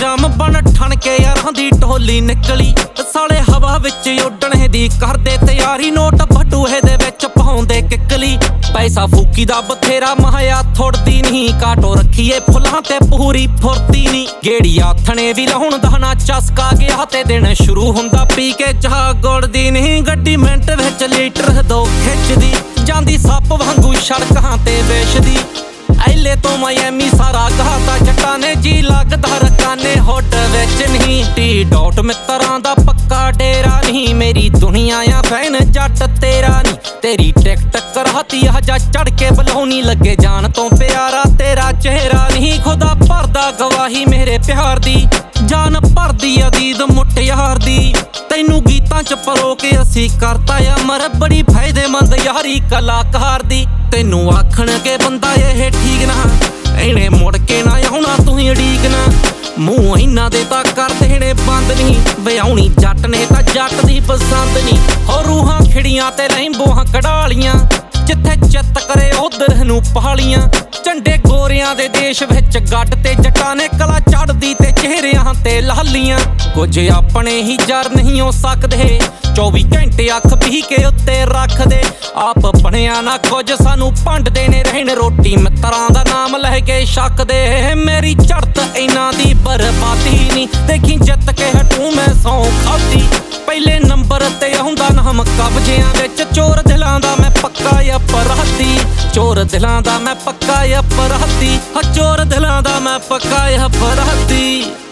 ਜਾਮ ਬਣ ਠਣ ਕੇ ਯਾਰਾਂ ਦੀ ਢੋਲੀ ਨਿਕਲੀ ਸਾਲੇ ਹਵਾ ਵਿੱਚ ਉੱਡਣੇ ਦੀ ਕਰਦੇ ਤਿਆਰੀ ਨੋਟ ਬਟੂਹੇ ਦੇ ਵਿੱਚ ਪਾਉਂਦੇ ਕਿੱਕਲੀ ਪੈਸਾ ਫੂਕੀ ਦਾ ਬਥੇਰਾ ਮਹਾਇਆ ਥੋੜਦੀ ਨਹੀਂ ਕਾਟੋ ਰੱਖੀਏ ਫੁੱਲਾਂ ਤੇ ਪੂਰੀ ਫੁਰਤੀ ਨਹੀਂ ਗੇੜੀ ਆਥਣੇ ਵੀ ਲਾਉਣ ਦਾ ਨਾ ਚਸਕਾ ਗਿਆ ਤੇ ਦਿਨ ਸ਼ੁਰੂ ਹੁੰਦਾ ਪੀ ਕੇ ਚਾਹ ਗੁੜਦੀ ਨਹੀਂ ਗੱਡੀ ਮਿੰਟ ਵਿੱਚ ਲੀਟਰ ਦੋ ਖਿੱਚਦੀ ਜਾਂਦੀ ਸੱਪ ਵਾਂਗੂ ਸੜਕਾਂ ਤੇ ਵੇਚਦੀ ਐਲੇ ਤੋਂ ਮਾਇਆਮੀ ਸਾਰਾ ਕਹਾਤਾ ਜੱਟਾਂ ਨੇ ਜੀ ਲੱਗਦਾ ਰਕਾਨੇ ਹੋਟ ਵਿੱਚ ਨਹੀਂ ਟੀ ਡਾਟ ਮਿੱਤਰਾਂ ਦਾ ਪੱਕਾ ਡੇਰਾ ਨਹੀਂ ਮੇਰੀ ਦੁਨੀਆ ਆ ਫੈਨ ਜੱਟ ਤੇਰਾ ਨਹੀਂ ਤੇਰੀ ਟਿਕਟ ਕਰਾਤੀ ਹਜਾ ਚੜ ਕੇ ਬਲਾਉਣੀ ਲੱਗੇ ਜਾਨ ਤੋਂ ਪਿਆਰਾ ਤੇਰਾ ਚਿਹਰਾ ਨਹੀਂ ਖੁਦਾ ਭਰਦਾ ਗਵਾਹੀ ਮੇਰੇ ਪਿਆਰ ਦੀ ਜਾਨ ਭਰਦੀ ਅਦੀਦ ਮੁਟਿਆਰ ਦੀ ਤੈਨੂੰ ਗੀਤਾਂ ਚ ਪਰੋ ਕੇ ਅਸੀਂ ਕਰਤਾ ਅਮਰ ਬੜੀ ਫਾਇਦੇਮੰਦ ਯਾਰੀ ਕਲਾਕਾਰ ਦੀ ਤੈਨੂੰ ਆਖਣਗੇ ਬੰਦਾ ਇਹ ਠੀਕ ਨਾ ਇਹਨੇ ਮੁੜ ਕੇ ਨਾ ਆਉਣਾ ਤੂੰ ਅੜੀਕ ਨਾ ਮੂੰਹ ਇਹਨਾਂ ਦੇ ਤਾਂ ਕਰ ਦੇਣੇ ਬੰਦ ਨਹੀਂ ਵਿਆਉਣੀ ਜੱਟ ਨੇ ਤਾਂ ਜੱਟ ਦੀ ਪਸੰਦ ਨਹੀਂ ਹੋ ਰੂਹਾਂ ਖਿੜੀਆਂ ਤੇ ਲਹਿੰਬੋਹਾਂ ਕਢਾਲੀਆਂ ਜਿੱਥੇ ਚਿੱਤ ਕਰੇ ਉਧਰ ਨੂੰ ਪਹਾਲੀਆਂ ਝੰਡੇ ਗੋਰਿਆਂ ਦੇ ਦੇਸ਼ ਵਿੱਚ ਗੱਡ ਤੇ ਜੱਟਾਂ ਨੇ ਕਲਾ ਚੜਦੀ ਤੇ ਚਿਹਰਿਆਂ ਤੇ ਲਾਲੀਆਂ ਕੁਝ ਆਪਣੇ ਹੀ ਜਰ ਨਹੀਂ ਹੋ ਸਕਦੇ 24 ਘੰਟੇ ਅੱਖ ਵੀ ਕੇ ਉੱਤੇ ਰੱਖਦੇ ਆਪ ਬਣਿਆ ਨਾ ਕੁਝ ਸਾਨੂੰ ਭੰਡਦੇ ਨੇ ਰਹਿਣ ਰੋਟੀ ਮਿੱਤਰਾਂ ਦਾ ਨਾਮ ਲੈ ਕੇ ਛੱਕਦੇ ਮੇਰੀ ਝੜਤ ਇਹਨਾਂ ਦੀ ਬਰਬਾਦੀ ਨਹੀਂ ਦੇਖੀ ਜਿੱਤ ਕੇ ਹਟੂ ਮੈਂ ਸੌਂ ਖਾਦੀ ਪਹਿਲੇ ਨੰਬਰ ਤੇ ਆਉਂਦਾ ਨਾਮ ਕਬਜ਼ਿਆਂ ਵਿੱਚ ਚੋਰ ਦਿਲਾਂ ਦਾ ਮੈਂ ਪੱਕਾ ਅਪਰਾਧੀ ਚੋਰ ਦਿਲਾਂ ਦਾ ਮੈਂ ਪੱਕਾ ਅਪਰਾਧੀ ਚੋਰ ਦਿਲਾਂ ਦਾ ਮੈਂ ਪੱਕਾ ਅਪਰਾਧੀ